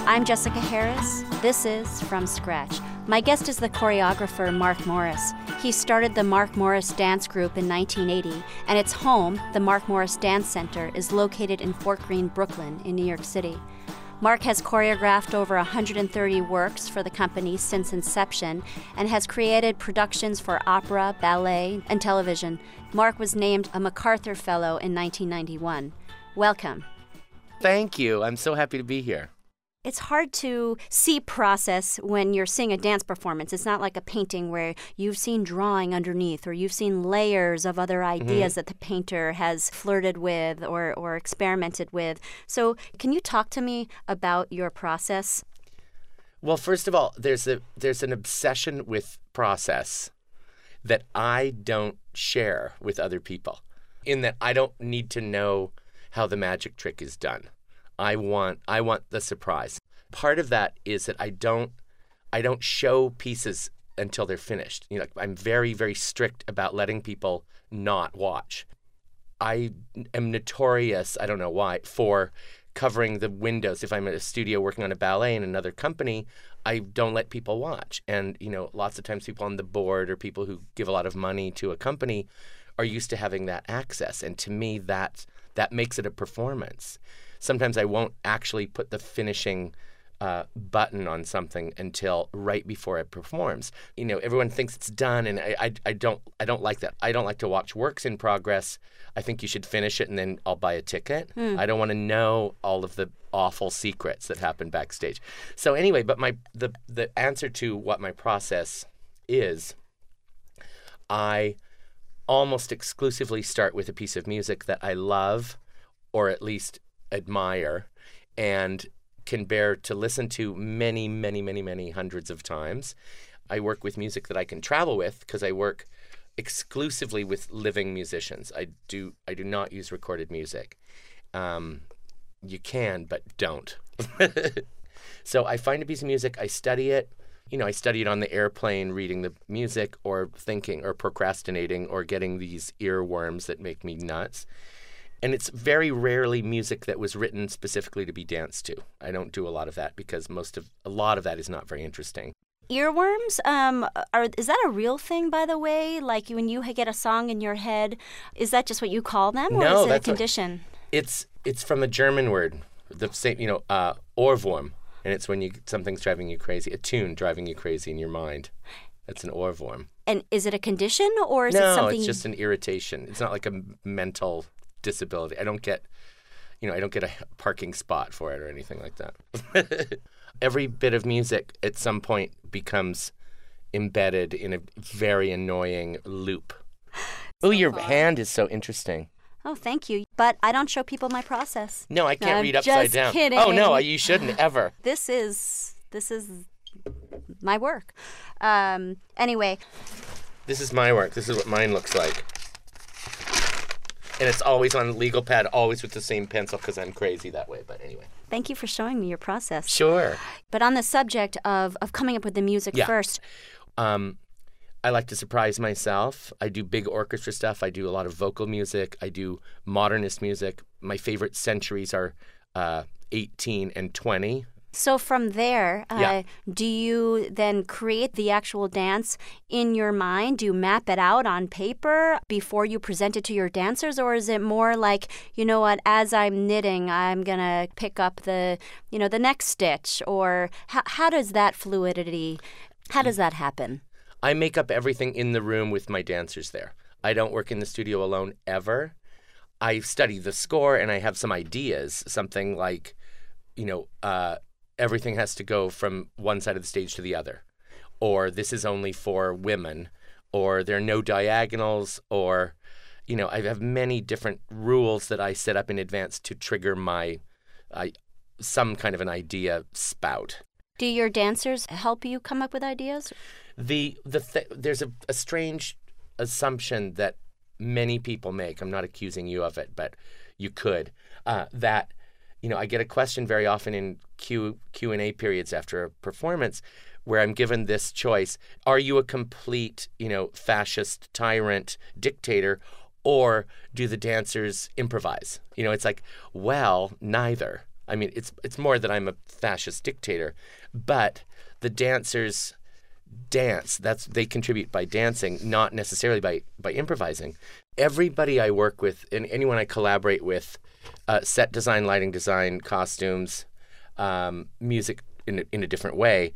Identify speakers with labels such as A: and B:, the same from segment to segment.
A: I'm Jessica Harris. This is From Scratch. My guest is the choreographer Mark Morris. He started the Mark Morris Dance Group in 1980, and its home, the Mark Morris Dance Center, is located in Fort Greene, Brooklyn, in New York City. Mark has choreographed over 130 works for the company since inception and has created productions for opera, ballet, and television. Mark was named a MacArthur Fellow in 1991. Welcome.
B: Thank you. I'm so happy to be here.
A: It's hard to see process when you're seeing a dance performance. It's not like a painting where you've seen drawing underneath or you've seen layers of other ideas that the painter has flirted with or experimented with. So can you talk to me about your process?
B: Well, first of all, there's an obsession with process that I don't share with other people, in that I don't need to know how the magic trick is done. I want the surprise. Part of that is that I don't show pieces until they're finished. You know, I'm very, very strict about letting people not watch. I am notorious, I don't know why, for covering the windows. If I'm at a studio working on a ballet in another company, I don't let people watch. And, you know, lots of times people on the board or people who give a lot of money to a company are used to having that access. And to me, that makes it a performance. Sometimes I won't actually put the finishing button on something until right before it performs. You know, everyone thinks it's done, and I don't like that. I don't like to watch works in progress. I think you should finish it, and then I'll buy a ticket. I don't want to know all of the awful secrets that happen backstage. So anyway, but the answer to what my process is, I almost exclusively start with a piece of music that I love, or at least admire, and can bear to listen to many, many, many, many hundreds of times. I work with music that I can travel with because I work exclusively with living musicians. I do not use recorded music. You can, but don't. So I find a piece of music, I study it. You know, I study it on the airplane, reading the music or thinking or procrastinating or getting these earworms that make me nuts. And it's very rarely music that was written specifically to be danced to. I don't do a lot of that because a lot of that is not very interesting.
A: Earworms? Is that a real thing, by the way? Like when you get a song in your head, is that just what you call them, or
B: No,
A: is it a condition?
B: It's from a German word, the same, Ohrwurm, and it's when something's driving you crazy, a tune driving you crazy in your mind. That's an Ohrwurm. And is it a condition, or is it something? No, it's just an irritation. It's not like a mental disability. I don't get a parking spot for it or anything like that. Every bit of music at some point becomes embedded in a very annoying loop. Oh, your hand is so interesting.
A: Oh, thank you. But I don't show people my process.
B: No, I can't read upside down.
A: Just kidding.
B: Oh, no, you shouldn't ever.
A: This is my work. Anyway.
B: This is my work. This is what mine looks like. And it's always on legal pad, always with the same pencil because I'm crazy that way. But anyway.
A: Thank you for showing me your process.
B: Sure.
A: But on the subject of coming up with the music first.
B: I like to surprise myself. I do big orchestra stuff. I do a lot of vocal music. I do modernist music. My favorite centuries are 18 and 20. So from there, do you then create the actual dance in your mind? Do you map it out on paper before you present it to your dancers? Or is it more like, you know what, as I'm knitting, I'm going to pick up the next stitch? Or how does that fluidity, how does that happen? I make up everything in the room with my dancers there. I don't work in the studio alone ever. I study the score and I have some ideas, something like, everything has to go from one side of the stage to the other, or this is only for women, or there are no diagonals, or, I have many different rules that I set up in advance to trigger my some kind of an idea spout. Do your dancers help you come up with ideas? There's a strange assumption that many people make. I'm not accusing you of it, but you could. That I get a question very often in Q&A periods after a performance where I'm given this choice. Are you a complete, fascist tyrant dictator, or do the dancers improvise? It's like, well, neither. I mean, it's more that I'm a fascist dictator, but the dancers dance. They contribute by dancing, not necessarily by improvising. Everybody I work with and anyone I collaborate with, set design, lighting design, costumes, music in a different way,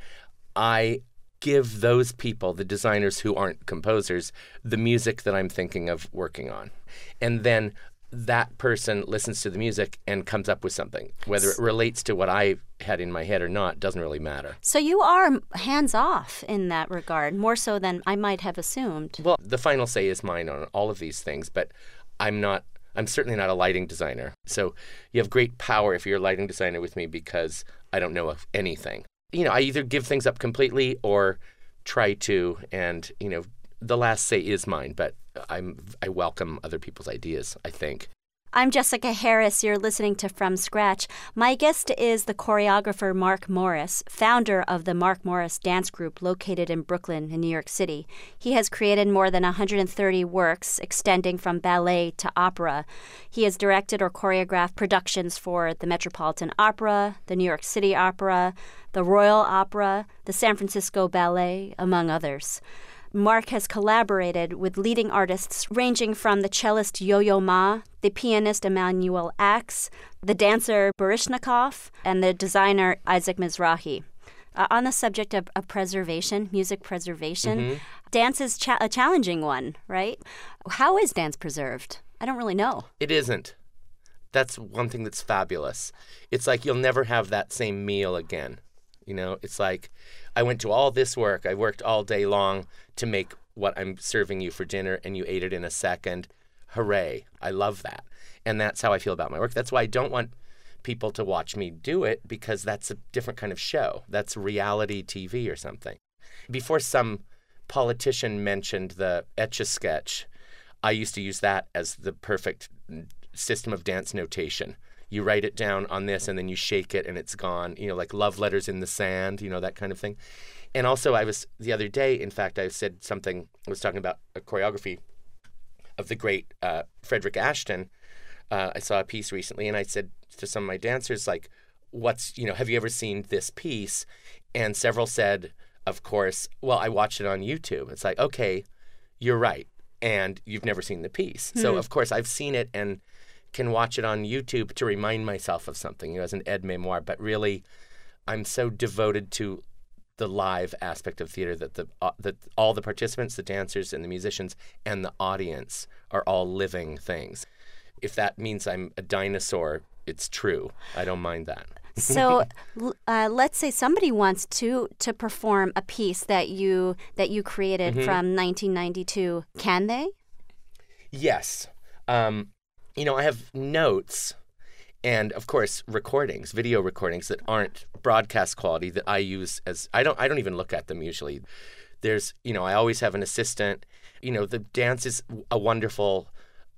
B: I give those people, the designers who aren't composers, the music that I'm thinking of working on. And then that person listens to the music and comes up with something. Whether it relates to what I had in my head or not doesn't really matter.
A: So you are hands-off in that regard, more so than I might have assumed.
B: Well, the final say is mine on all of these things, but I'm certainly not a lighting designer. So you have great power if you're a lighting designer with me because I don't know of anything. I either give things up completely or try to, and, the last say is mine, but I welcome other people's ideas, I think.
A: I'm Jessica Harris. You're listening to From Scratch. My guest is the choreographer Mark Morris, founder of the Mark Morris Dance Group located in Brooklyn in New York City. He has created more than 130 works extending from ballet to opera. He has directed or choreographed productions for the Metropolitan Opera, the New York City Opera, the Royal Opera, the San Francisco Ballet, among others. Mark has collaborated with leading artists ranging from the cellist Yo-Yo Ma, the pianist Emanuel Ax, the dancer Baryshnikov, and the designer Isaac Mizrahi. On the subject of preservation, music preservation, dance is a challenging one, right? How is dance preserved? I don't really know.
B: It isn't. That's one thing that's fabulous. It's like you'll never have that same meal again. It's like I went to all this work. I worked all day long to make what I'm serving you for dinner, and you ate it in a second. Hooray. I love that. And that's how I feel about my work. That's why I don't want people to watch me do it, because that's a different kind of show. That's reality TV or something. Before some politician mentioned the Etch-a-Sketch, I used to use that as the perfect system of dance notation. You write it down on this, and then you shake it, and it's gone. Like love letters in the sand, that kind of thing. And also, the other day, in fact, I was talking about a choreography of the great Frederick Ashton. I saw a piece recently, and I said to some of my dancers, like, have you ever seen this piece? And several said, of course, well, I watched it on YouTube. It's like, okay, you're right. And you've never seen the piece. So, of course, I've seen it and can watch it on YouTube to remind myself of something, as an aide-memoire. But really, I'm so devoted to the live aspect of theater that all the participants, the dancers and the musicians and the audience are all living things. If that means I'm a dinosaur, it's true. I don't mind that.
A: So let's say somebody wants to perform a piece that you created from 1992. Can they?
B: Yes. I have notes and, of course, video recordings that aren't broadcast quality that I use as I don't even look at them usually. There's, I always have an assistant. The dance is a wonderful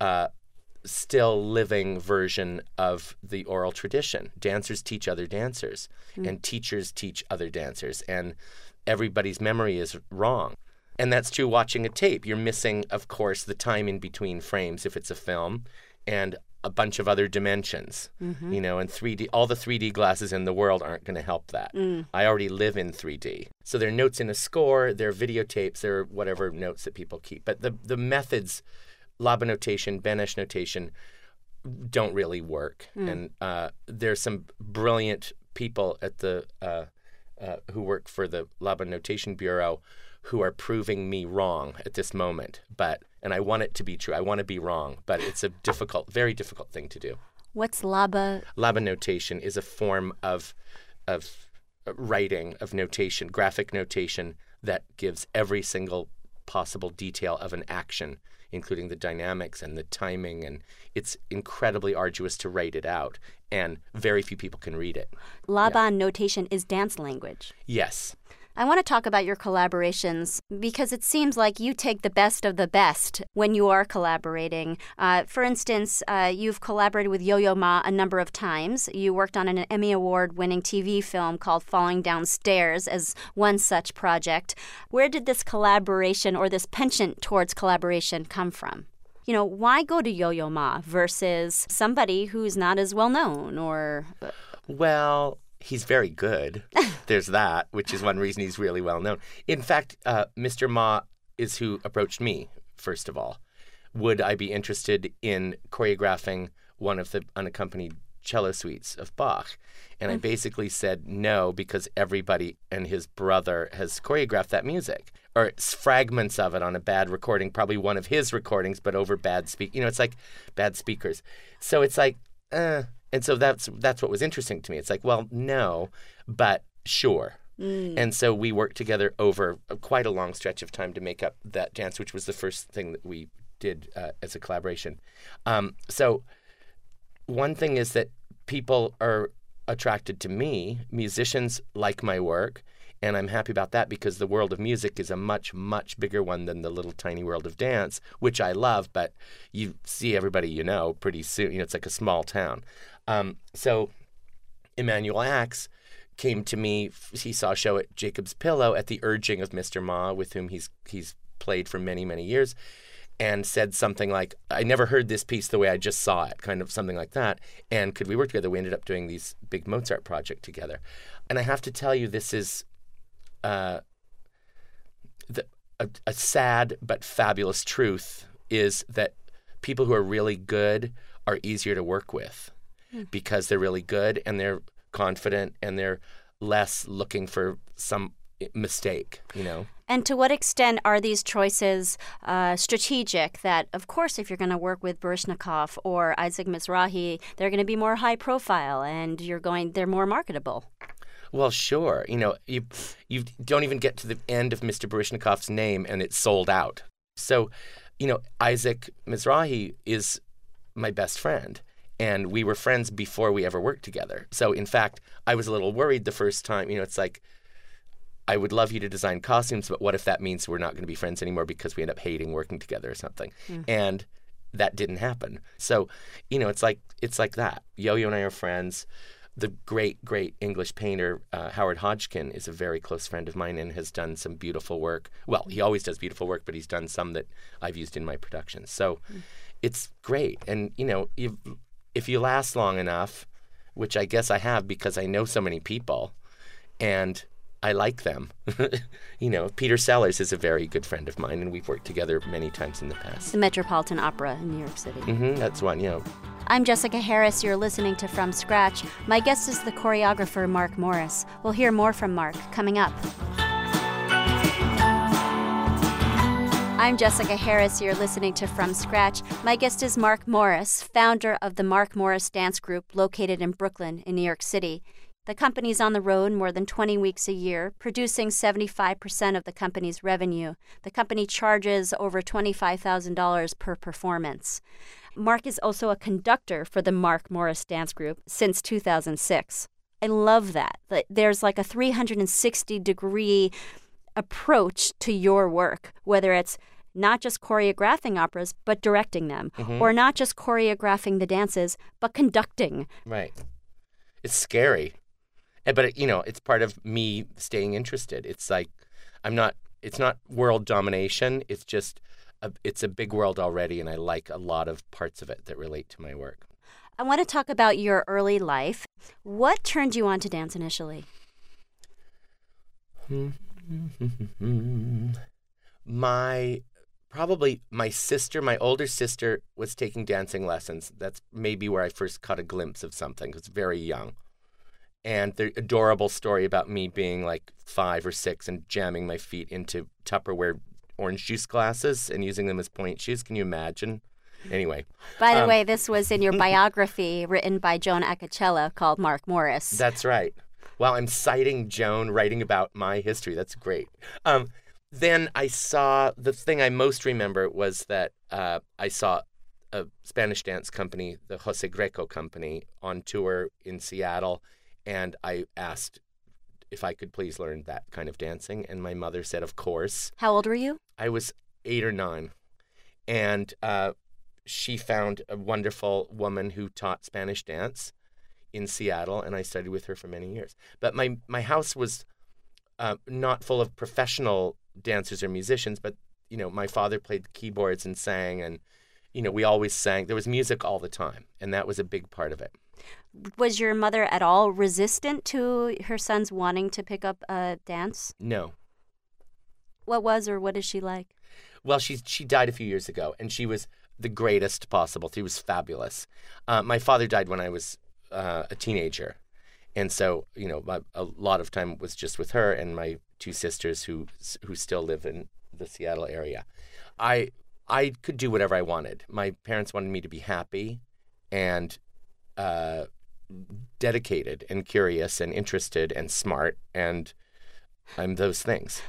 B: still living version of the oral tradition. Dancers teach other dancers, and teachers teach other dancers, and everybody's memory is wrong. And that's true watching a tape. You're missing, of course, the time in between frames if it's a film, and a bunch of other dimensions, and 3D. All the 3D glasses in the world aren't going to help that. I already live in 3D. So there are notes in a score, there are videotapes, there are whatever notes that people keep. But the methods, Laba notation, Benesch notation, don't really work. And there's some brilliant people at the who work for the Laba Notation Bureau who are proving me wrong at this moment. And I want it to be true. I want to be wrong, but it's a very difficult thing to do.
A: What's Laba?
B: Laba notation is a form of writing, of notation, graphic notation that gives every single possible detail of an action, including the dynamics and the timing, and it's incredibly arduous to write it out, and very few people can read it.
A: Laban notation is dance language.
B: Yes.
A: I want to talk about your collaborations because it seems like you take the best of the best when you are collaborating. For instance, you've collaborated with Yo-Yo Ma a number of times. You worked on an Emmy Award-winning TV film called Falling Downstairs as one such project. Where did this collaboration or this penchant towards collaboration come from? Why go to Yo-Yo Ma versus somebody who's not as well known or...
B: Well, he's very good. There's that, which is one reason he's really well known. In fact, Mr. Ma is who approached me, first of all. Would I be interested in choreographing one of the unaccompanied cello suites of Bach? And I basically said no, because everybody and his brother has choreographed that music, or it's fragments of it on a bad recording, probably one of his recordings, but over bad it's like bad speakers. So it's like, and so that's what was interesting to me. It's like, well, no, but sure. And so we worked together over quite a long stretch of time to make up that dance, which was the first thing that we did as a collaboration. So one thing is that people are attracted to me. Musicians like my work, and I'm happy about that, because the world of music is a much, much bigger one than the little tiny world of dance, which I love, but you see everybody you know pretty soon. It's like a small town. So Emanuel Axe came to me. He saw a show at Jacob's Pillow at the urging of Mr. Ma, with whom he's played for many, many years, and said something like, I never heard this piece the way I just saw it, kind of something like that. And could we work together? We ended up doing these big Mozart project together. And I have to tell you, this is a sad but fabulous truth, is that people who are really good are easier to work with, because they're really good and they're confident and they're less looking for some mistake,
A: And to what extent are these choices strategic? That, of course, if you're going to work with Baryshnikov or Isaac Mizrahi, they're going to be more high profile, and they're more marketable.
B: Well, sure. You don't even get to the end of Mr. Baryshnikov's name and it's sold out. So, Isaac Mizrahi is my best friend, and we were friends before we ever worked together. So, in fact, I was a little worried the first time. It's like, I would love you to design costumes, but what if that means we're not going to be friends anymore because we end up hating working together or something? And that didn't happen. So, it's like that. Yo-Yo and I are friends. The great, great English painter, Howard Hodgkin, is a very close friend of mine and has done some beautiful work. Well, he always does beautiful work, but he's done some that I've used in my productions. So it's great. And, if you last long enough, which I guess I have because I know so many people and I like them. Peter Sellers is a very good friend of mine, and we've worked together many times in the past.
A: The Metropolitan Opera in New York City.
B: That's one,
A: I'm Jessica Harris. You're listening to From Scratch. My guest is the choreographer Mark Morris. We'll hear more from Mark coming up. I'm Jessica Harris. You're listening to From Scratch. My guest is Mark Morris, founder of the Mark Morris Dance Group, located in Brooklyn in New York City. The company's on the road more than 20 weeks a year, producing 75% of the company's revenue. The company charges over $25,000 per performance. Mark is also a conductor for the Mark Morris Dance Group since 2006. I love that. There's like a 360-degree approach to your work, whether it's not just choreographing operas, but directing them, or not just choreographing the dances, but conducting.
B: Right. It's scary. But, it's part of me staying interested. It's like, it's not world domination. It's just, it's a big world already, and I like a lot of parts of it that relate to my work.
A: I want to talk about your early life. What turned you on to dance initially?
B: My older sister was taking dancing lessons. That's maybe where I first caught a glimpse of something. I was very young. And the adorable story about me being like 5 or 6 and jamming my feet into Tupperware orange juice glasses and using them as point shoes. Can you imagine? Anyway.
A: By the way, this was in your biography written by Joan Acocella called Mark Morris.
B: That's right. Well, I'm citing Joan, writing about my history. That's great. Then I saw, the thing I most remember was that I saw a Spanish dance company, the Jose Greco company, on tour in Seattle. And I asked if I could please learn that kind of dancing. And my mother said, of course.
A: How old were you?
B: I was 8 or 9. And she found a wonderful woman who taught Spanish dance in Seattle. And I studied with her for many years. But my house was not full of professional dancers or musicians. But, my father played keyboards and sang. we always sang. There was music all the time, and that was a big part of it.
A: Was your mother at all resistant to her sons wanting to pick up a dance?
B: No.
A: What is she like?
B: Well, she died a few years ago, and she was the greatest possible. She was fabulous. My father died when I was a teenager, and so a lot of time was just with her and my two sisters who still live in the Seattle area. I could do whatever I wanted. My parents wanted me to be happy and dedicated and curious and interested and smart, and I'm those things.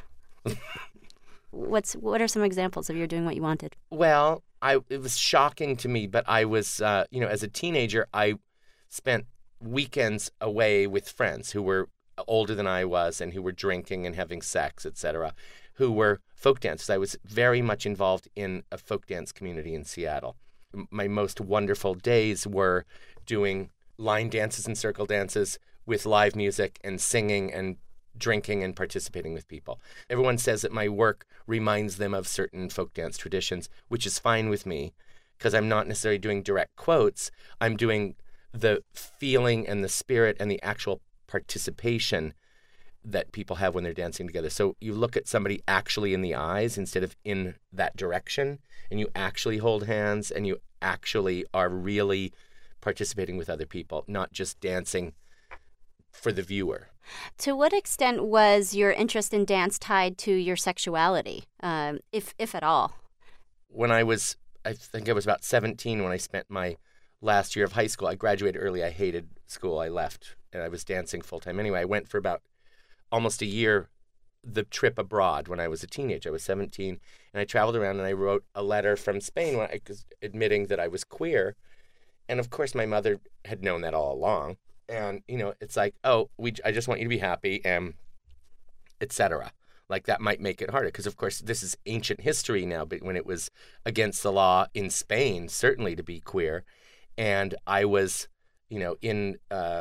A: What are some examples of you doing what you wanted?
B: Well, it was shocking to me, but I was, as a teenager, I spent weekends away with friends who were older than I was and who were drinking and having sex, etc., who were folk dancers. I was very much involved in a folk dance community in Seattle. My most wonderful days were doing line dances and circle dances with live music and singing and drinking and participating with people. Everyone says that my work reminds them of certain folk dance traditions, which is fine with me because I'm not necessarily doing direct quotes. I'm doing the feeling and the spirit and the actual participation that people have when they're dancing together. So you look at somebody actually in the eyes instead of in that direction, and you actually hold hands, and you actually are really participating with other people, not just dancing for the viewer.
A: To what extent was your interest in dance tied to your sexuality, if at all?
B: When I think I was about 17 when I spent my last year of high school. I graduated early. I hated school. I left, and I was dancing full-time anyway. I went for about almost a year, the trip abroad when I was a teenager. I was 17, and I traveled around, and I wrote a letter from Spain admitting that I was queer. And, of course, my mother had known that all along. And, it's like, I just want you to be happy, and et cetera. Like, that might make it harder because, of course, this is ancient history now, but when it was against the law in Spain, certainly to be queer. And I was, in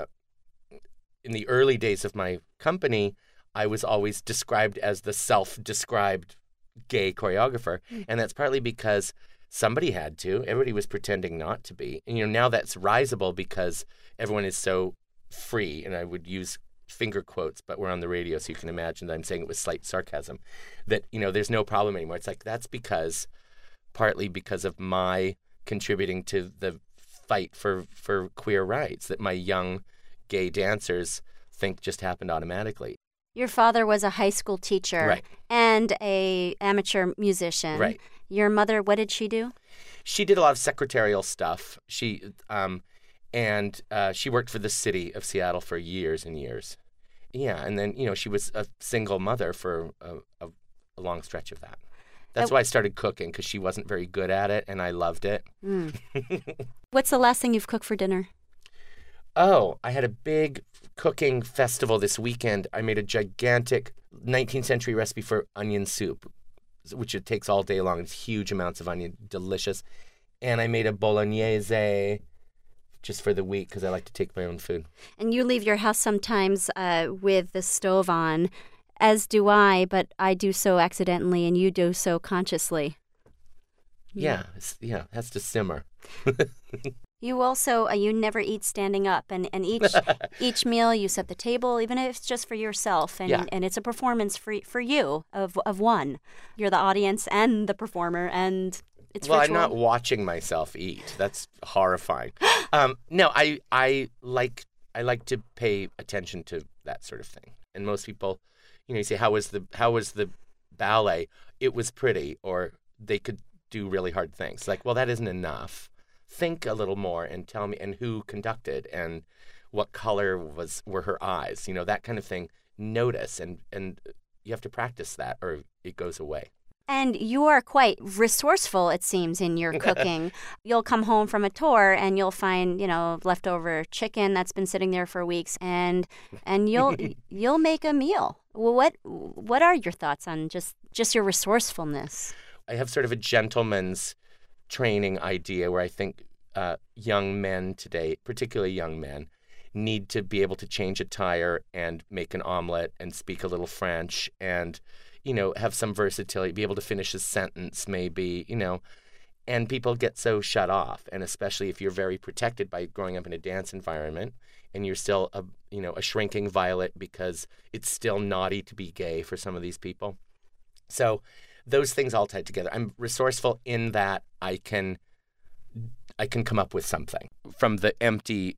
B: the early days of my company, I was always described as the self-described gay choreographer. And that's partly because somebody had to. Everybody was pretending not to be. And, now that's risible because everyone is so free. And I would use finger quotes, but we're on the radio, so you can imagine that I'm saying it with slight sarcasm, that, there's no problem anymore. It's like, that's partly because of my contributing to the fight for queer rights that my young gay dancers think just happened automatically.
A: Your father was a high school teacher,
B: right,
A: and a amateur musician.
B: Right.
A: Your mother, what did she do?
B: She did a lot of secretarial stuff. She worked for the city of Seattle for years and years. Yeah, and then she was a single mother for a long stretch of that. That's why I started cooking, because she wasn't very good at it, and I loved it.
A: Mm. What's the last thing you've cooked for dinner?
B: Oh, I had a big cooking festival this weekend. I made a gigantic 19th century recipe for onion soup, which it takes all day long. It's huge amounts of onion, delicious. And I made a bolognese just for the week because I like to take my own food. And
A: you leave your house sometimes with the stove on, as do I, but I do so accidentally and you do so consciously.
B: Yeah, it has to simmer.
A: You also, you never eat standing up, and each meal you set the table, even if it's just for yourself, and it's a performance for you of one. You're the audience and the performer, and it's ritual.
B: I'm not watching myself eat. That's horrifying. No, I like to pay attention to that sort of thing. And most people, you say, how was the ballet? It was pretty, or they could do really hard things. Like, well, that isn't enough. Think a little more and tell me, and who conducted, and what color were her eyes, that kind of thing. Notice, and you have to practice that, or it goes away.
A: And you are quite resourceful, it seems, in your cooking. You'll come home from a tour and you'll find, leftover chicken that's been sitting there for weeks, and you'll make a meal. Well, what are your thoughts on just your resourcefulness?
B: I have sort of a gentleman's training idea where I think young men today, particularly young men, need to be able to change a tire and make an omelet and speak a little French and, have some versatility, be able to finish a sentence maybe, And people get so shut off, and especially if you're very protected by growing up in a dance environment, and you're still a shrinking violet because it's still naughty to be gay for some of these people. So those things all tied together. I'm resourceful in that I can come up with something from the empty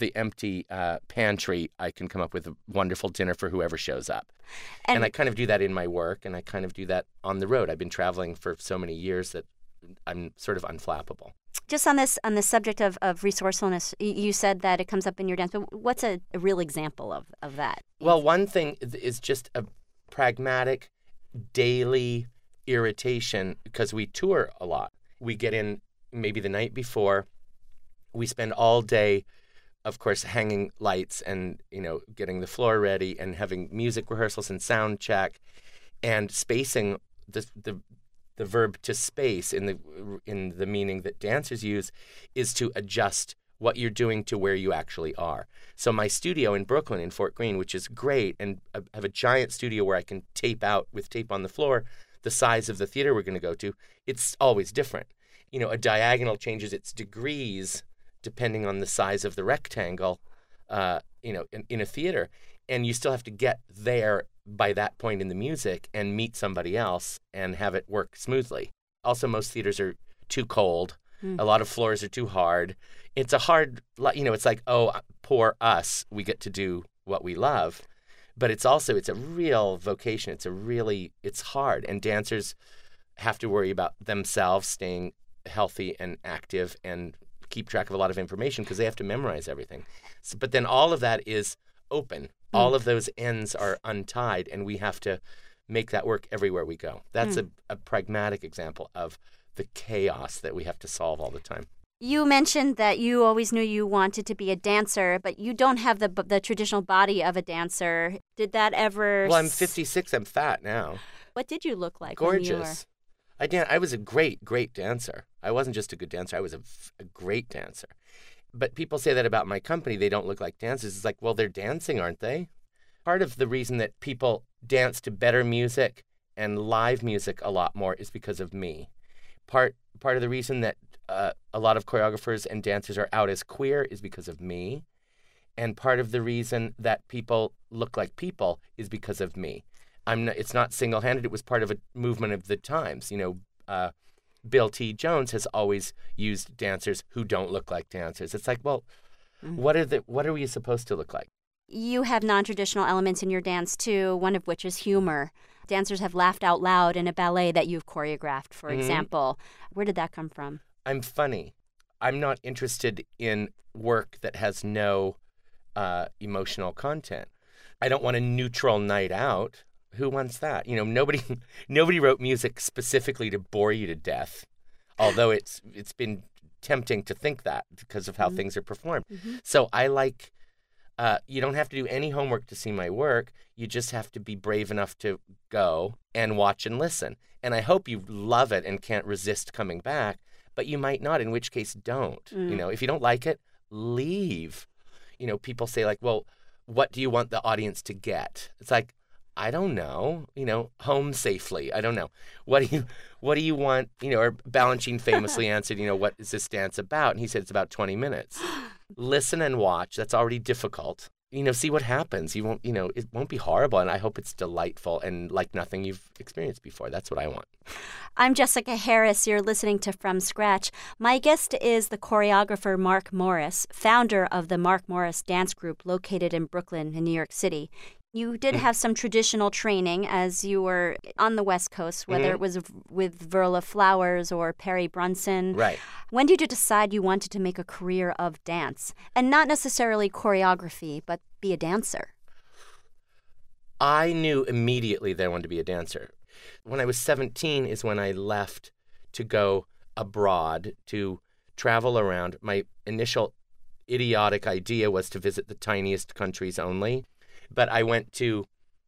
B: pantry. I can come up with a wonderful dinner for whoever shows up. And I kind of do that in my work, and I kind of do that on the road. I've been traveling for so many years that I'm sort of unflappable.
A: Just on the subject of resourcefulness, you said that it comes up in your dance, but what's a real example of that?
B: Well, one thing is just a pragmatic daily irritation because we tour a lot. We get in maybe the night before. We spend all day, of course, hanging lights and, getting the floor ready and having music rehearsals and sound check and spacing the verb to space in the meaning that dancers use is to adjust what you're doing to where you actually are. So my studio in Brooklyn, in Fort Greene, which is great, and I have a giant studio where I can tape out with tape on the floor the size of the theater we're going to go to, it's always different. A diagonal changes its degrees depending on the size of the rectangle, in a theater. And you still have to get there by that point in the music and meet somebody else and have it work smoothly. Also, most theaters are too cold. A lot of floors are too hard. It's a hard, it's like, oh, poor us, we get to do what we love. But it's a real vocation. It's hard. And dancers have to worry about themselves staying healthy and active and keep track of a lot of information because they have to memorize everything. But then all of that is open. All of those ends are untied, and we have to make that work everywhere we go. That's a pragmatic example of the chaos that we have to solve all the time.
A: You mentioned that you always knew you wanted to be a dancer, but you don't have the traditional body of a dancer. Did that ever...
B: Well, I'm 56. I'm fat now.
A: What did you look like?
B: Gorgeous. I was a great, great dancer. I wasn't just a good dancer. I was a great dancer. But people say that about my company. They don't look like dancers. It's like, well, they're dancing, aren't they? Part of the reason that people dance to better music and live music a lot more is because of me. Part of the reason that a lot of choreographers and dancers are out as queer is because of me. And part of the reason that people look like people is because of me. It's not single-handed. It was part of a movement of the times. Bill T. Jones has always used dancers who don't look like dancers. It's like, well, what are we supposed to look like?
A: You have non-traditional elements in your dance, too, one of which is humor. Dancers have laughed out loud in a ballet that you've choreographed, for example. Where did that come from?
B: I'm funny. I'm not interested in work that has no emotional content. I don't want a neutral night out. Who wants that? Nobody wrote music specifically to bore you to death, although it's been tempting to think that because of how things are performed. So I like, you don't have to do any homework to see my work. You just have to be brave enough to go and watch and listen. And I hope you love it and can't resist coming back, but you might not, in which case don't. If you don't like it, leave. People say like, well, what do you want the audience to get? It's like, I don't know, home safely. I don't know. What do you want? Or Balanchine famously answered, what is this dance about? And he said, it's about 20 minutes. Listen and watch. That's already difficult. See what happens. You won't, it won't be horrible. And I hope it's delightful and like nothing you've experienced before. That's what I want.
A: I'm Jessica Harris. You're listening to From Scratch. My guest is the choreographer Mark Morris, founder of the Mark Morris Dance Group located in Brooklyn in New York City. You did have some traditional training as you were on the West Coast, whether it was with Verla Flowers or Perry Brunson.
B: Right.
A: When did you decide you wanted to make a career of dance? And not necessarily choreography, but be a dancer?
B: I knew immediately that I wanted to be a dancer. When I was 17 is when I left to go abroad, to travel around. My initial idiotic idea was to visit the tiniest countries only. But I went to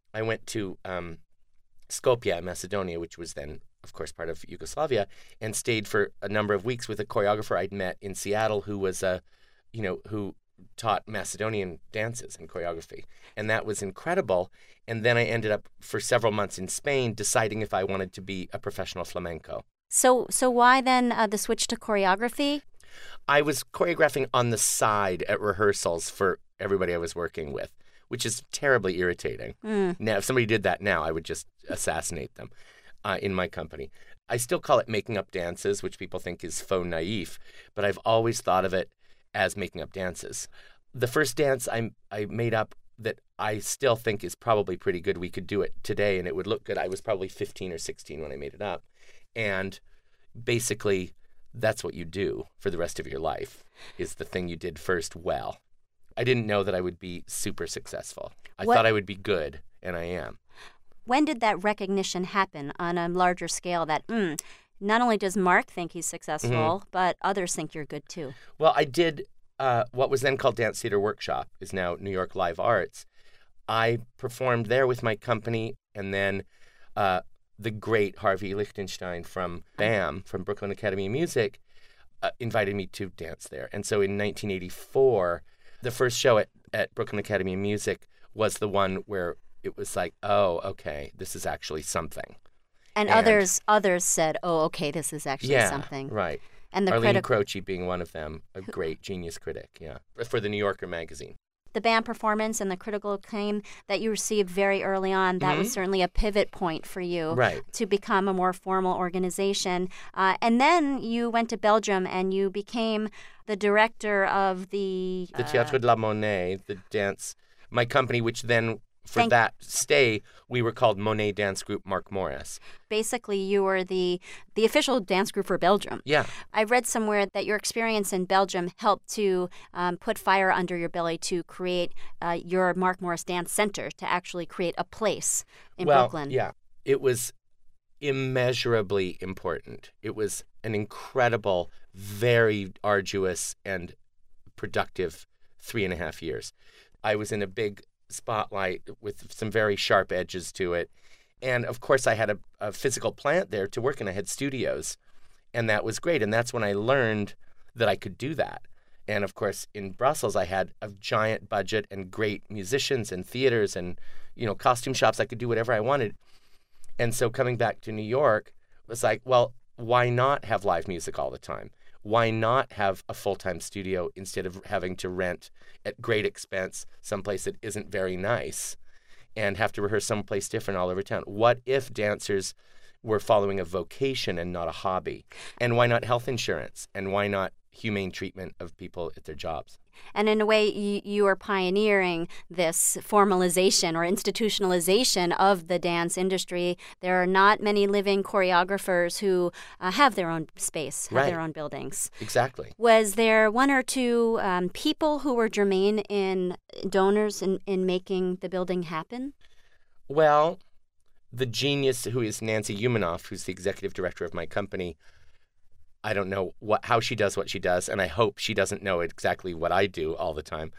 B: Skopje, Macedonia, which was then, of course, part of Yugoslavia, and stayed for a number of weeks with a choreographer I'd met in Seattle who was who taught Macedonian dances and choreography. And that was incredible. And then I ended up for several months in Spain deciding if I wanted to be a professional flamenco
A: So why then the switch to choreography?
B: I was choreographing on the side at rehearsals for everybody I was working with, which is terribly irritating. Now, if somebody did that now, I would just assassinate them in my company. I still call it making up dances, which people think is faux naif, but I've always thought of it as making up dances. The first dance I made up that I still think is probably pretty good, we could do it today and it would look good. I was probably 15 or 16 when I made it up. And basically, that's what you do for the rest of your life, is the thing you did first well. I didn't know that I would be super successful. I thought I would be good, and I am.
A: When did that recognition happen on a larger scale that, not only does Mark think he's successful, but others think you're good too?
B: Well, I did what was then called Dance Theater Workshop, is now New York Live Arts. I performed there with my company, and then the great Harvey Lichtenstein from BAM, from Brooklyn Academy of Music, invited me to dance there. And so in 1984, the first show at Brooklyn Academy of Music was the one where it was like, oh, okay, this is actually something.
A: And others said, oh, okay, this is actually something.
B: Right.
A: And the
B: Arlene Croce being one of them, a great genius critic, for the New Yorker magazine.
A: The BAM performance and the critical acclaim that you received very early on, that was certainly a pivot point for you to become a more formal organization. And then you went to Belgium and you became the director of the
B: Théâtre de la Monnaie, the dance, my company, which then, for that stay, we were called Monet Dance Group Mark Morris.
A: Basically, you were the official dance group for Belgium.
B: Yeah.
A: I read somewhere that your experience in Belgium helped to put fire under your belly to create your Mark Morris Dance Center, to actually create a place in Brooklyn.
B: Yeah. It was immeasurably important. It was an incredible, very arduous and productive 3.5 years. I was in a big spotlight with some very sharp edges to it. And of course, I had a physical plant there to work in. I had studios, and that was great. And that's when I learned that I could do that. And of course, in Brussels, I had a giant budget and great musicians and theaters and, costume shops. I could do whatever I wanted. And so coming back to New York was like, well, why not have live music all the time? Why not have a full-time studio instead of having to rent at great expense someplace that isn't very nice and have to rehearse someplace different all over town? What if dancers were following a vocation and not a hobby? And why not health insurance? And why not humane treatment of people at their jobs?
A: And in a way, you are pioneering this formalization or institutionalization of the dance industry. There are not many living choreographers who have their own space, have their own buildings.
B: Exactly.
A: Was there one or two people who were germane in donors in making the building happen?
B: Well, the genius who is Nancy Umanoff, who's the executive director of my company, I don't know how she does what she does, and I hope she doesn't know exactly what I do all the time.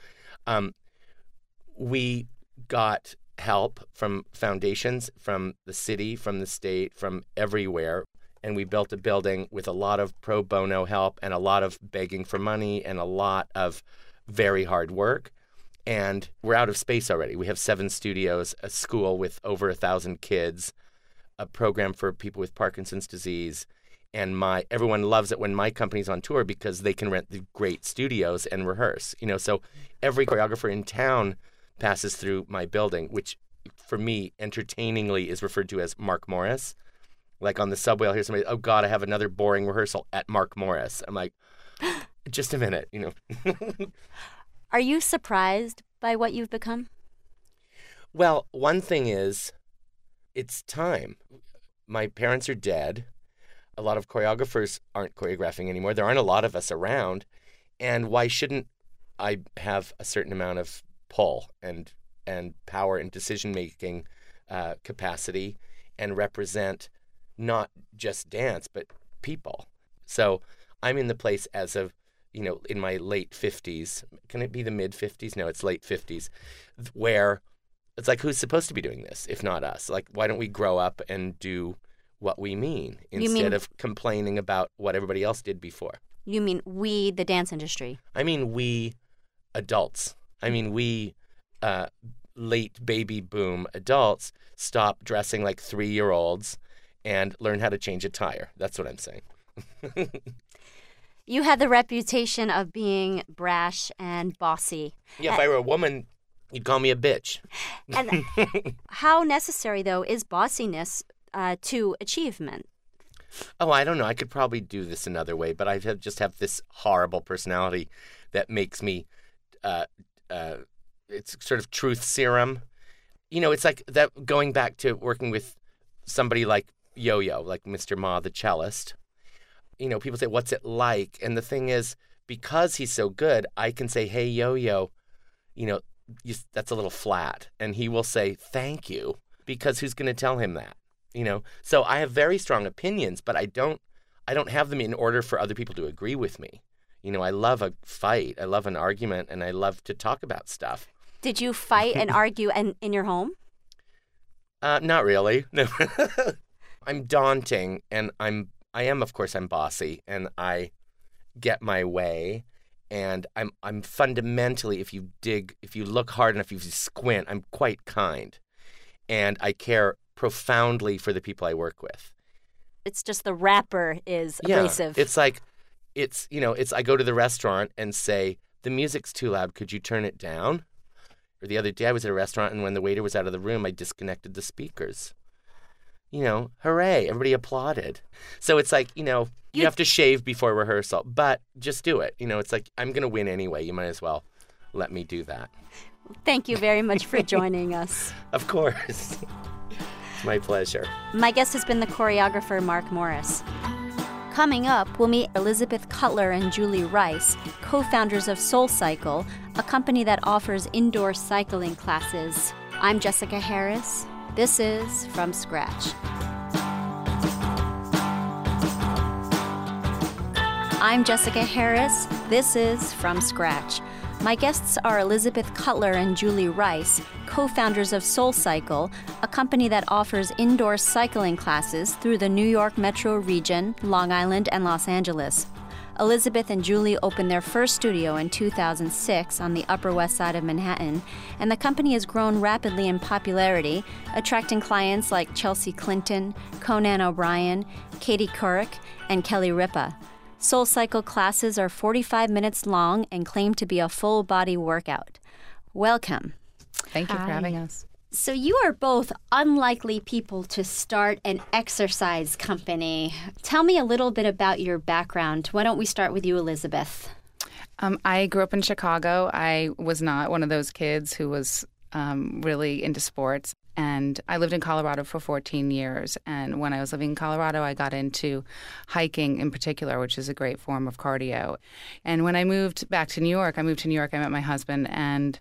B: We got help from foundations, from the city, from the state, from everywhere, and we built a building with a lot of pro bono help and a lot of begging for money and a lot of very hard work. And we're out of space already. We have 7 studios, a school with over 1,000 kids, a program for people with Parkinson's disease. And everyone loves it when my company's on tour because they can rent the great studios and rehearse. So every choreographer in town passes through my building, which for me, entertainingly, is referred to as Mark Morris. Like on the subway, I'll hear somebody, oh God, I have another boring rehearsal at Mark Morris. I'm like, just a minute,
A: Are you surprised by what you've become?
B: Well, one thing is, it's time. My parents are dead. A lot of choreographers aren't choreographing anymore. There aren't a lot of us around. And why shouldn't I have a certain amount of pull and power and decision-making capacity and represent not just dance, but people? So I'm in the place as of, in my late 50s. Can it be the mid-50s? No, it's late 50s, where it's like, who's supposed to be doing this if not us? Like, why don't we grow up and do what we mean instead of complaining about what everybody else did before?
A: You mean we, the dance industry?
B: I mean we adults. I mean we late baby boom adults stop dressing like 3-year-olds and learn how to change a tire. That's what I'm saying.
A: You had the reputation of being brash and bossy.
B: Yeah, if I were a woman, you'd call me a bitch.
A: And how necessary, though, is bossiness to achievement?
B: Oh, I don't know. I could probably do this another way, but just have this horrible personality that makes me, it's sort of truth serum. You know, it's like that going back to working with somebody like Yo-Yo, like Mr. Ma, the cellist. You know, people say, what's it like? And the thing is, because he's so good, I can say, hey, Yo-Yo, you know, that's a little flat. And he will say, thank you, because who's going to tell him that? You know, so I have very strong opinions, but I don't have them in order for other people to agree with me. You know, I love a fight, I love an argument, and I love to talk about stuff.
A: Did you fight and argue in your home?
B: Not really. No. I'm daunting, and I am, of course, I'm bossy, and I get my way, and I'm fundamentally, if you look hard enough, if you squint, I'm quite kind, and I care profoundly for the people I work with.
A: It's just the wrapper is abrasive.
B: It's like, I go to the restaurant and say, the music's too loud, could you turn it down? Or the other day I was at a restaurant, and when the waiter was out of the room, I disconnected the speakers. You know, hooray, everybody applauded. So it's like, you know, you have to shave before rehearsal, but just do it. You know, it's like, I'm going to win anyway. You might as well let me do that.
A: Thank you very much for joining us.
B: Of course. It's my pleasure.
A: My guest has been the choreographer Mark Morris. Coming up, we'll meet Elizabeth Cutler and Julie Rice, co-founders of SoulCycle, a company that offers indoor cycling classes. I'm Jessica Harris. This is From Scratch. I'm Jessica Harris. This is From Scratch. My guests are Elizabeth Cutler and Julie Rice, co-founders of SoulCycle, a company that offers indoor cycling classes through the New York metro region, Long Island, and Los Angeles. Elizabeth and Julie opened their first studio in 2006 on the Upper West Side of Manhattan, and the company has grown rapidly in popularity, attracting clients like Chelsea Clinton, Conan O'Brien, Katie Couric, and Kelly Ripa. SoulCycle classes are 45 minutes long and claim to be a full-body workout. Welcome.
C: Thank you for having us.
A: So you are both unlikely people to start an exercise company. Tell me a little bit about your background. Why don't we start with you, Elizabeth?
C: I grew up in Chicago. I was not one of those kids who was really into sports. And I lived in Colorado for 14 years. And when I was living in Colorado, I got into hiking in particular, which is a great form of cardio. And when I moved back to New York, I met my husband, and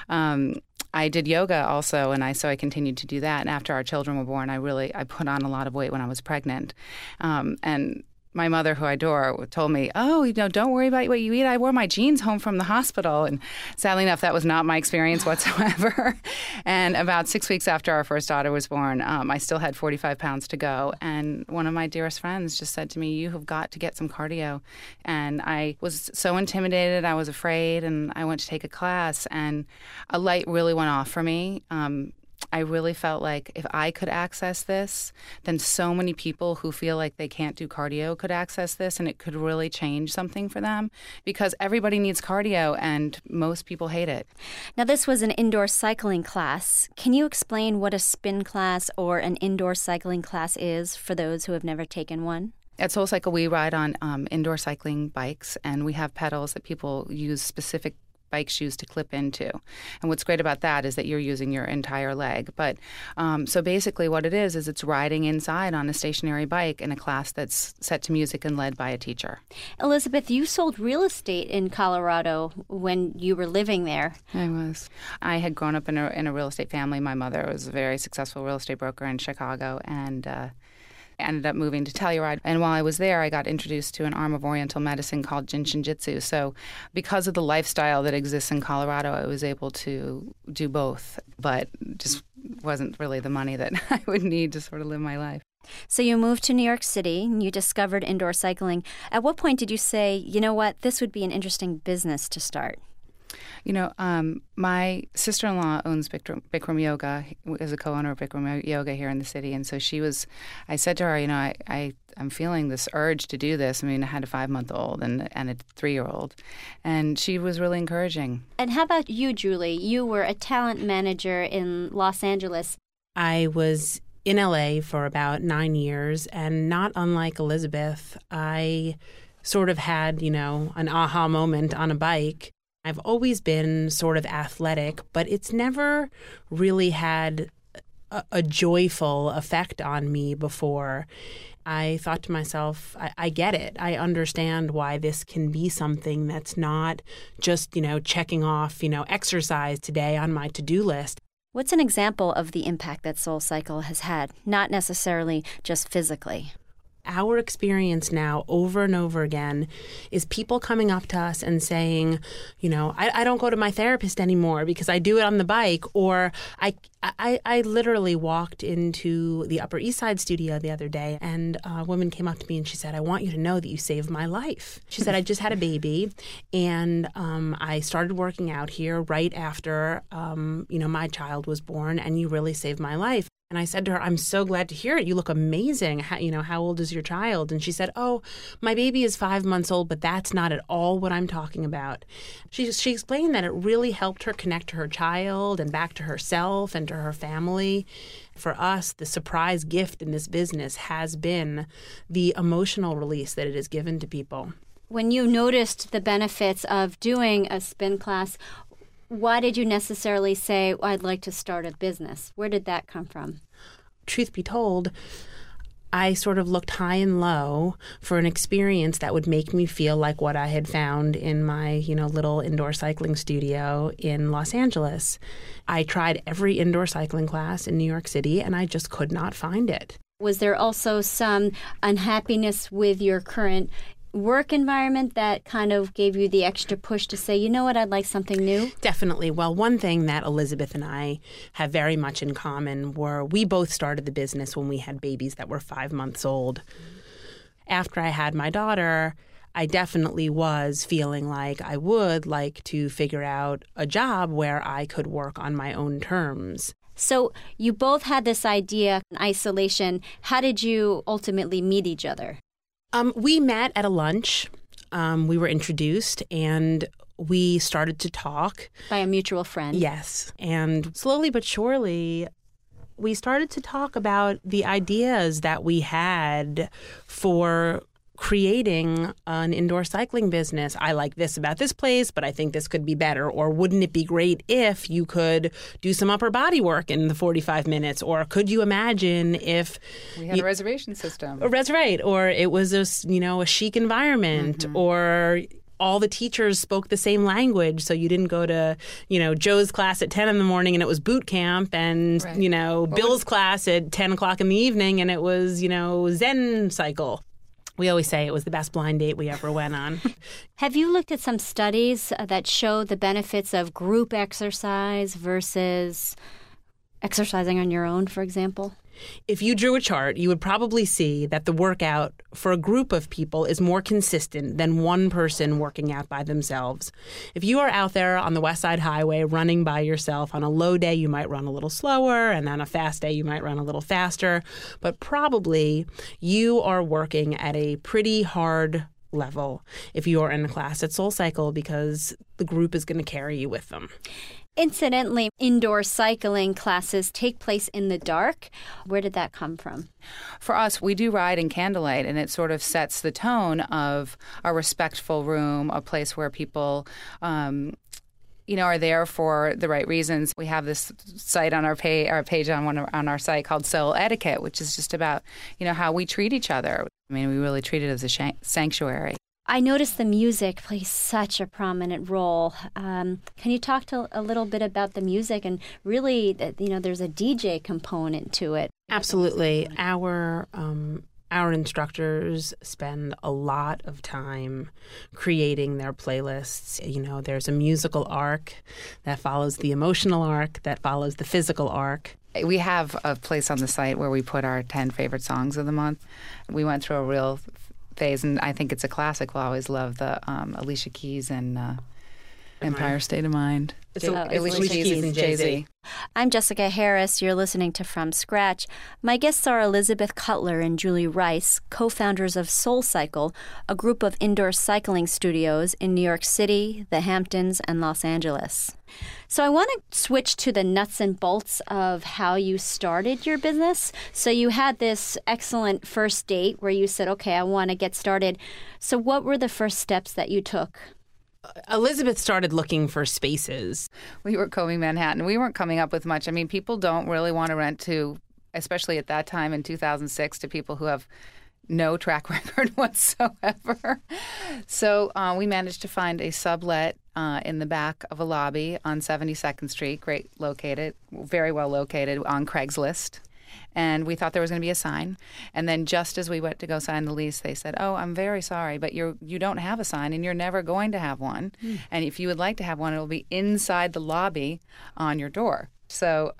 C: I did yoga also, and so I continued to do that. And after our children were born, I put on a lot of weight when I was pregnant. And my mother, who I adore, told me, oh, don't worry about what you eat. I wore my jeans home from the hospital. And sadly enough, that was not my experience whatsoever. And about 6 weeks after our first daughter was born, I still had 45 pounds to go. And one of my dearest friends just said to me, you have got to get some cardio. And I was so intimidated. I was afraid. And I went to take a class. And a light really went off for me. I really felt like if I could access this, then so many people who feel like they can't do cardio could access this, and it could really change something for them, because everybody needs cardio and most people hate it.
A: Now, this was an indoor cycling class. Can you explain what a spin class or an indoor cycling class is for those who have never taken one?
C: At SoulCycle, we ride on indoor cycling bikes, and we have pedals that people use specific bike shoes to clip into. And what's great about that is that you're using your entire leg. But so basically what it is it's riding inside on a stationary bike in a class that's set to music and led by a teacher.
A: Elizabeth, you sold real estate in Colorado when you were living there.
C: I was. I had grown up in a real estate family. My mother was a very successful real estate broker in Chicago, and ended up moving to Telluride. And while I was there, I got introduced to an arm of Oriental medicine called Jinshin Jitsu. So because of the lifestyle that exists in Colorado, I was able to do both, but just wasn't really the money that I would need to sort of live my life.
A: So you moved to New York City and you discovered indoor cycling. At what point did you say, you know what, this would be an interesting business to start?
C: My sister-in-law owns Bikram Yoga, is a co-owner of Bikram Yoga here in the city. And so I said to her, I'm feeling this urge to do this. I mean, I had a 5-month-old and a 3-year-old. And she was really encouraging.
A: And how about you, Julie? You were a talent manager in Los Angeles.
D: I was in LA for about 9 years, and not unlike Elizabeth, I sort of had, an aha moment on a bike. I've always been sort of athletic, but it's never really had a joyful effect on me before. I thought to myself, I get it. I understand why this can be something that's not just, checking off, exercise today on my to-do list.
A: What's an example of the impact that SoulCycle has had, not necessarily just physically?
D: Our experience now over and over again is people coming up to us and saying, I don't go to my therapist anymore because I do it on the bike. Or I literally walked into the Upper East Side studio the other day, and a woman came up to me and she said, I want you to know that you saved my life. She said, I just had a baby, and I started working out here right after, my child was born, and you really saved my life. And I said to her, I'm so glad to hear it. You look amazing. How old is your child? And she said, oh, my baby is 5 months old, but that's not at all what I'm talking about. She explained that it really helped her connect to her child and back to herself and to her family. For us, the surprise gift in this business has been the emotional release that it has given to people.
A: When you noticed the benefits of doing a spin class, why did you necessarily say, I'd like to start a business? Where did that come from?
D: Truth be told, I sort of looked high and low for an experience that would make me feel like what I had found in my, little indoor cycling studio in Los Angeles. I tried every indoor cycling class in New York City, and I just could not find it.
A: Was there also some unhappiness with your current work environment that kind of gave you the extra push to say, you know what, I'd like something new?
D: Definitely. Well, one thing that Elizabeth and I have very much in common were we both started the business when we had babies that were 5 months old. After I had my daughter, I definitely was feeling like I would like to figure out a job where I could work on my own terms.
A: So you both had this idea in isolation. How did you ultimately meet each other?
D: We met at a lunch. We were introduced, and we started to talk.
A: By a mutual friend?
D: Yes. And slowly but surely, we started to talk about the ideas that we had for creating an indoor cycling business. I like this about this place, but I think this could be better. Or wouldn't it be great if you could do some upper body work in the 45 minutes? Or could you imagine if
C: we had a reservation system?
D: Right. Or it was a chic environment, or all the teachers spoke the same language, so you didn't go to, Joe's class at 10 in the morning and it was boot camp, and, right. Bill's class at 10 o'clock in the evening and it was, Zen cycle. We always say it was the best blind date we ever went on.
A: Have you looked at some studies that show the benefits of group exercise versus exercising on your own, for example?
D: If you drew a chart, you would probably see that the workout for a group of people is more consistent than one person working out by themselves. If you are out there on the West Side Highway running by yourself, on a low day you might run a little slower, and on a fast day you might run a little faster, but probably you are working at a pretty hard level if you are in a class at SoulCycle, because the group is going to carry you with them.
A: Incidentally, indoor cycling classes take place in the dark. Where did that come from?
C: For us, we do ride in candlelight, and it sort of sets the tone of a respectful room, a place where people are there for the right reasons. We have this site on our page on our site called Soul Etiquette, which is just about, how we treat each other. I mean, we really treat it as a sanctuary.
A: I noticed the music plays such a prominent role. Can you talk a little bit about the music and really, there's a DJ component to it?
D: Absolutely. Our instructors spend a lot of time creating their playlists. There's a musical arc that follows the emotional arc, that follows the physical arc.
C: We have a place on the site where we put our 10 favorite songs of the month. We went through a real phase, and I think it's a classic. We'll always love the Alicia Keys and Empire State of Mind.
D: So
C: Alicia Keys and Jay-Z.
A: I'm Jessica Harris. You're listening to From Scratch. My guests are Elizabeth Cutler and Julie Rice, co-founders of SoulCycle, a group of indoor cycling studios in New York City, the Hamptons, and Los Angeles. So I want to switch to the nuts and bolts of how you started your business. So you had this excellent first date where you said, okay, I want to get started. So what were the first steps that you took?
D: Elizabeth started looking for spaces.
C: We were combing Manhattan. We weren't coming up with much. I mean, people don't really want to rent to, especially at that time in 2006, to people who have no track record whatsoever. So we managed to find a sublet in the back of a lobby on 72nd Street, very well located on Craigslist. And we thought there was going to be a sign. And then just as we went to go sign the lease, they said, oh, I'm very sorry, but you don't have a sign and you're never going to have one. And if you would like to have one, it'll be inside the lobby on your door. So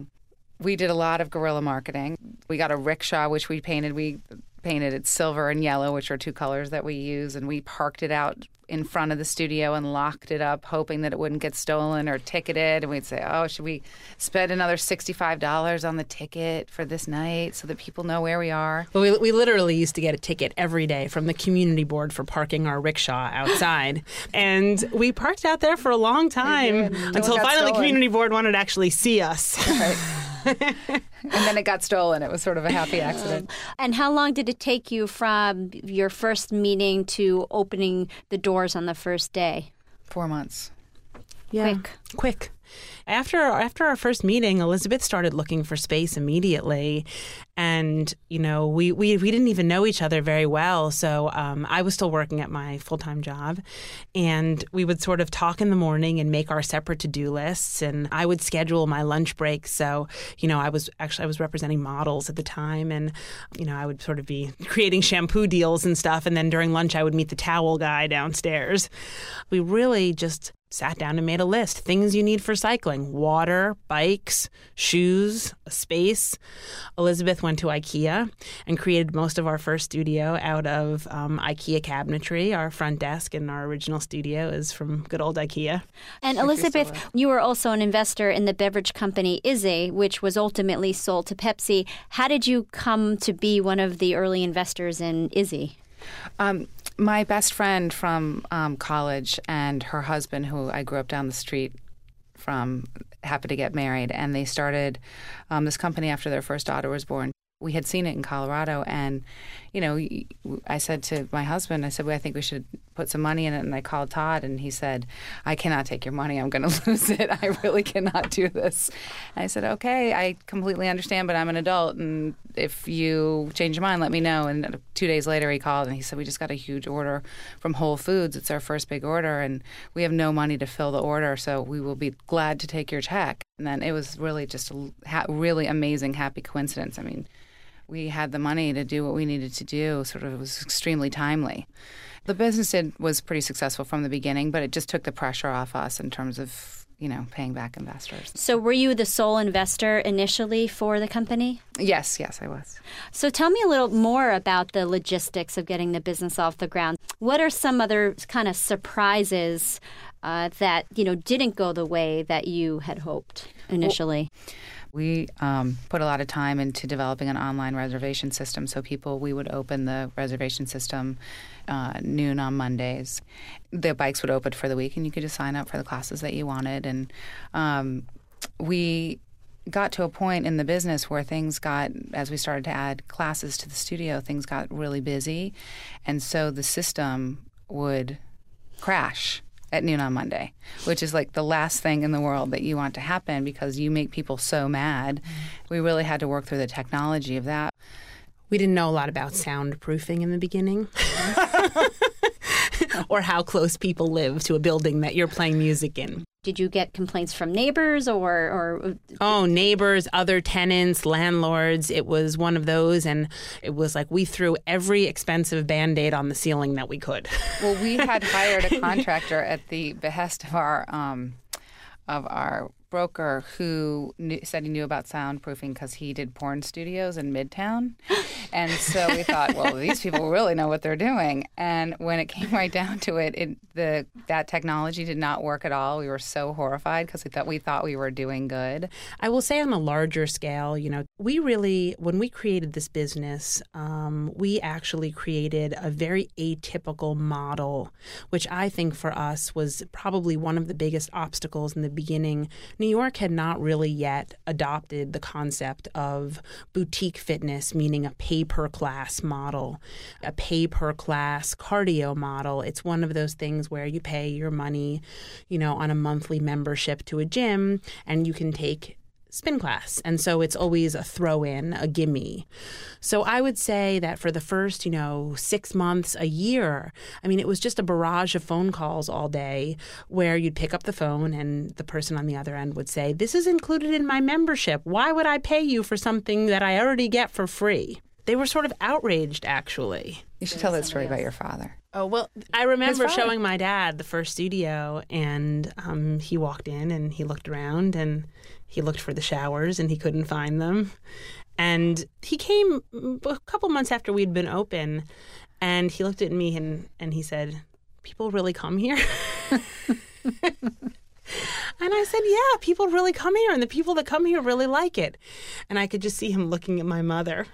C: we did a lot of guerrilla marketing. We got a rickshaw, which we painted. We painted it silver and yellow, which are two colors that we use. And we parked it out in front of the studio and locked it up, hoping that it wouldn't get stolen or ticketed. And we'd say, oh, should we spend another $65 on the ticket for this night so that people know where we are?
D: Well, we literally used to get a ticket every day from the community board for parking our rickshaw outside. And we parked out there for a long time until finally the community board wanted to actually see us.
C: Right. And then it got stolen. It was sort of a happy accident.
A: And how long did it take you from your first meeting to opening the doors on the first day?
C: 4 months.
D: Yeah. Quick. After our first meeting, Elizabeth started looking for space immediately. And, we didn't even know each other very well. So I was still working at my full-time job. And we would sort of talk in the morning and make our separate to-do lists. And I would schedule my lunch breaks. So, I was representing models at the time. And, I would sort of be creating shampoo deals and stuff. And then during lunch, I would meet the towel guy downstairs. We really just sat down and made a list. Things you need for cycling: water, bikes, shoes, a space. Elizabeth went to IKEA and created most of our first studio out of IKEA cabinetry. Our front desk in our original studio is from good old IKEA.
A: And Elizabeth, you were also an investor in the beverage company Izzy, which was ultimately sold to Pepsi. How did you come to be one of the early investors in Izzy?
C: My best friend from college and her husband, who I grew up down the street from, happened to get married, and they started this company after their first daughter was born. We had seen it in Colorado, and, I said to my husband, I think we should put some money in it, and I called Todd, and he said, I cannot take your money. I'm going to lose it. I really cannot do this. And I said, okay, I completely understand, but I'm an adult, and if you change your mind, let me know. And 2 days later, he called, and he said, we just got a huge order from Whole Foods. It's our first big order, and we have no money to fill the order, so we will be glad to take your check. And then it was really just a really amazing, happy coincidence. I mean, we had the money to do what we needed to do. It was extremely timely. The business was pretty successful from the beginning, but it just took the pressure off us in terms of, paying back investors.
A: So were you the sole investor initially for the company?
C: Yes, I was.
A: So tell me a little more about the logistics of getting the business off the ground. What are some other kind of surprises that, didn't go the way that you had hoped initially?
C: We put a lot of time into developing an online reservation system. So we would open the reservation system noon on Mondays. The bikes would open for the week, and you could just sign up for the classes that you wanted. And we got to a point in the business where things got, as we started to add classes to the studio, things got really busy. And so the system would crash at noon on Monday, which is like the last thing in the world that you want to happen because you make people so mad. We really had to work through the technology of that.
D: We didn't know a lot about soundproofing in the beginning or how close people live to a building that you're playing music in.
A: Did you get complaints from neighbors or?
D: Oh, neighbors, other tenants, landlords. It was one of those. And it was like we threw every expensive Band-Aid on the ceiling that we could.
C: Well, we had hired a contractor at the behest of our broker who said he knew about soundproofing because he did porn studios in Midtown. And so we thought, well, these people really know what they're doing. And when it came right down to it, that technology did not work at all. We were so horrified because we thought we were doing good.
D: I will say on a larger scale, we really, when we created this business, we actually created a very atypical model, which I think for us was probably one of the biggest obstacles in the beginning. New York had not really yet adopted the concept of boutique fitness, meaning a pay-per-class model, a pay-per-class cardio model. It's one of those things where you pay your money, on a monthly membership to a gym, and you can take spin class. And so it's always a throw-in, a gimme. So I would say that for the first, 6 months, a year, it was just a barrage of phone calls all day where you'd pick up the phone and the person on the other end would say, this is included in my membership. Why would I pay you for something that I already get for free? They were sort of outraged, actually.
C: You should tell that story about your father.
D: Oh, well, I remember showing my dad the first studio, and he walked in and he looked around and he looked for the showers and he couldn't find them. And he came a couple months after we'd been open, and he looked at me and he said, people really come here? And I said, yeah, people really come here, and the people that come here really like it. And I could just see him looking at my mother.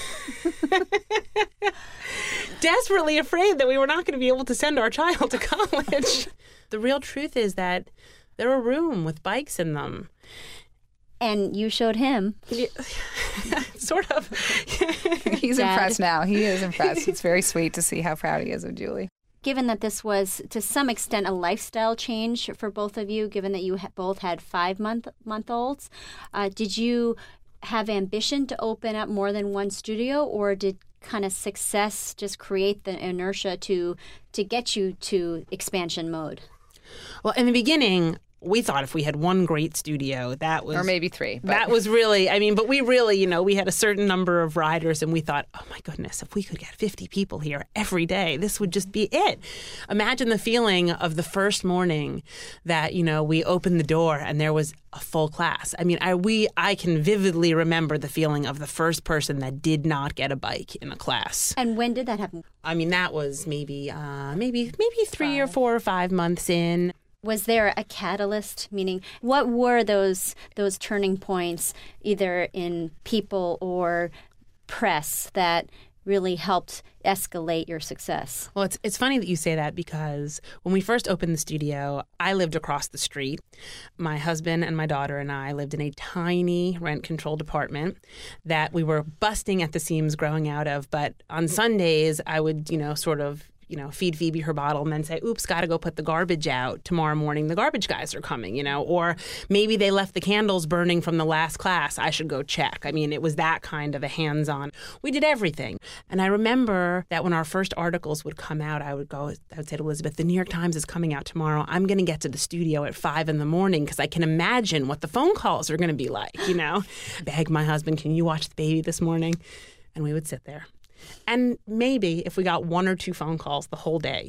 D: Desperately afraid that we were not going to be able to send our child to college. The real truth is that they're a room with bikes in them.
A: And you showed him.
D: Yeah, sort of.
C: He's impressed now. He is impressed. It's very sweet to see how proud he is of Julie.
A: Given that this was, to some extent, a lifestyle change for both of you, given that you both had 5-month-olds, did you have ambition to open up more than one studio, or did kind of success just create the inertia to get you to expansion mode?
D: Well, in the beginning, we thought if we had one great studio, that was...
C: Or maybe 3.
D: That was really... but we really, we had a certain number of riders, and we thought, oh my goodness, if we could get 50 people here every day, this would just be it. Imagine the feeling of the first morning that, we opened the door and there was a full class. I can vividly remember the feeling of the first person that did not get a bike in a class.
A: And when did that happen?
D: That was maybe 3 or 4 or 5 months in.
A: Was there a catalyst? Meaning, what were those turning points, either in people or press, that really helped escalate your success?
D: Well, it's funny that you say that, because when we first opened the studio, I lived across the street. My husband and my daughter and I lived in a tiny rent-controlled apartment that we were busting at the seams growing out of. But on Sundays, I would, feed Phoebe her bottle and then say, oops, got to go put the garbage out. Tomorrow morning, the garbage guys are coming, Or maybe they left the candles burning from the last class. I should go check. It was that kind of a hands-on. We did everything. And I remember that when our first articles would come out, I would say to Elizabeth, the New York Times is coming out tomorrow. I'm going to get to the studio at 5 a.m. because I can imagine what the phone calls are going to be like, Beg my husband, can you watch the baby this morning? And we would sit there. And maybe if we got 1 or 2 phone calls the whole day.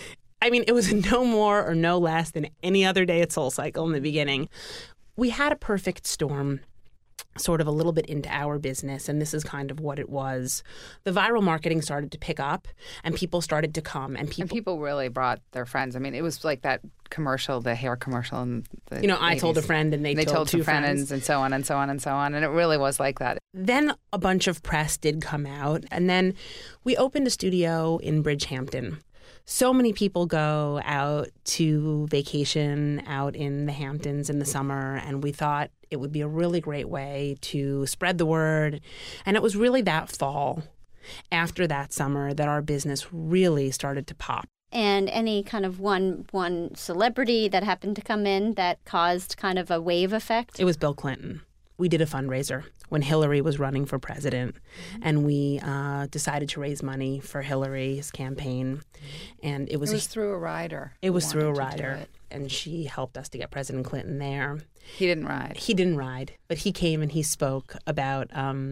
D: It was no more or no less than any other day at SoulCycle in the beginning. We had a perfect storm sort of a little bit into our business, and this is kind of what it was. The viral marketing started to pick up, and people started to come. And people
C: really brought their friends. It was like that commercial, the hair commercial. And
D: I told a friend, and they told 2 friends.
C: And so on and so on and so on. And it really was like that.
D: Then a bunch of press did come out, and then we opened a studio in Bridgehampton. So many people go out to vacation out in the Hamptons in the summer, and we thought it would be a really great way to spread the word. And it was really that fall, after that summer, that our business really started to pop.
A: And any kind of one celebrity that happened to come in that caused kind of a wave effect?
D: It was Bill Clinton. We did a fundraiser when Hillary was running for president, and we decided to raise money for Hillary's campaign. And it was
C: through a rider.
D: It was through a rider, and she helped us to get President Clinton there.
C: He didn't ride.
D: He didn't ride, but he came and he spoke about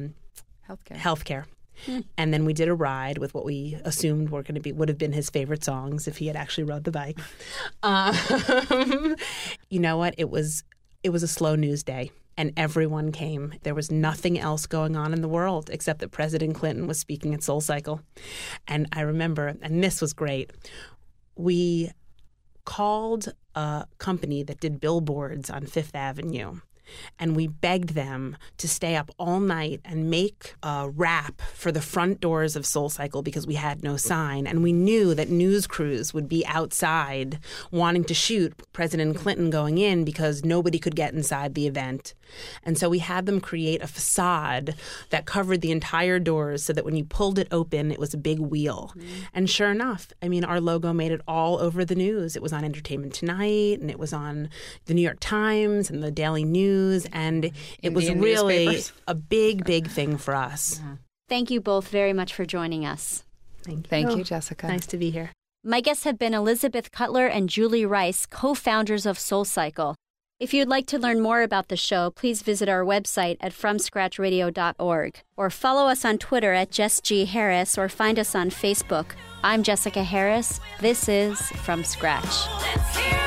D: healthcare. And then we did a ride with what we assumed would have been his favorite songs if he had actually rode the bike. You know what? It was It was a slow news day. And everyone came. There was nothing else going on in the world except that President Clinton was speaking at SoulCycle. And I remember, and this was great, we called a company that did billboards on Fifth Avenue. And we begged them to stay up all night and make a wrap for the front doors of SoulCycle because we had no sign. And we knew that news crews would be outside wanting to shoot President Clinton going in because nobody could get inside the event. And so we had them create a facade that covered the entire doors so that when you pulled it open, it was a big wheel. And sure enough, I mean, our logo made it all over the news. It was on Entertainment Tonight, and it was on the New York Times and the Daily News, and it was really a big, big thing for us.
A: Thank you both very much for joining us.
C: Thank you, Jessica.
D: Nice to be here.
A: My guests have been Elizabeth Cutler and Julie Rice, co-founders of SoulCycle. If you'd like to learn more about the show, please visit our website at FromScratchRadio.org or follow us on Twitter at Jess G. Harris or find us on Facebook. I'm Jessica Harris. This is From Scratch.